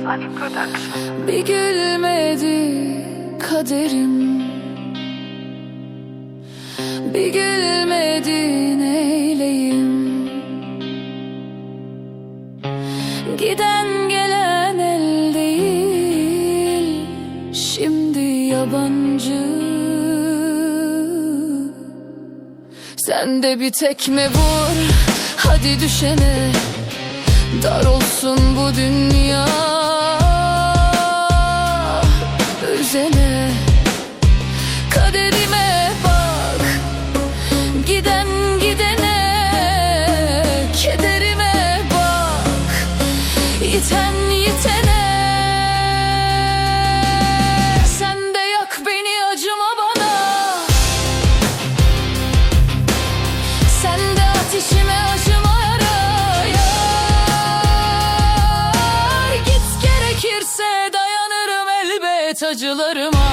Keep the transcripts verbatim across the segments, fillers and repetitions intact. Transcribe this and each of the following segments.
Money Production. Bir gülmedi kaderim, bir gülmedi neyleyim. Giden gelen el değil, şimdi yabancı. Sen de bir tekme vur, hadi düşene. Dar olsun bu dünya, üzene. Kaderime bak, giden gidene. Kederime bak, yiten yitene. Sen de yak beni, acıma bana. Sen de ateşime acıma. Acılarıma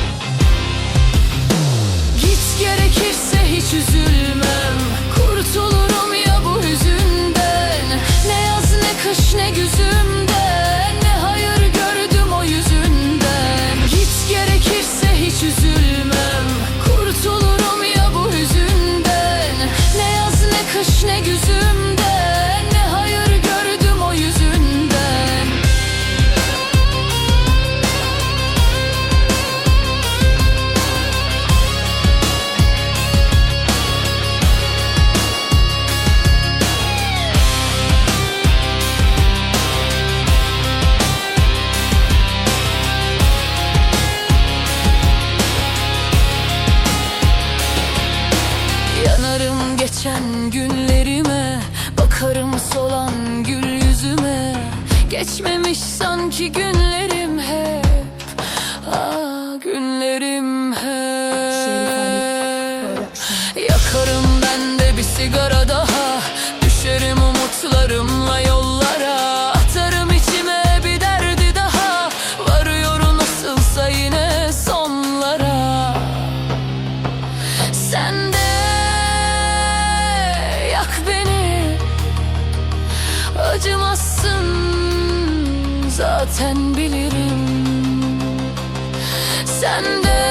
git, gerekirse hiç üzülmem. Kurtulurum ya bu hüzünden. Ne yaz ne kış ne güzümden, ne hayır gördüm o yüzünden. Git, gerekirse hiç üzülmem. Kurtulurum ya bu hüzünden. Ne yaz ne kış ne güzümden, ne hayır gördüm o yüzünden. Yanarım geçen günlerime, bakarım solan gül yüzüme. Geçmemiş sanki günlerim hep, ah günlerim hep. Yakarım ben de bir sigara daha, düşerim umutlarımla yollara. Atarım içime bir derdi daha, varıyorum nasılsa yine sonlara. Sen de yak beni, acımazsın zaten bilirim. Sen de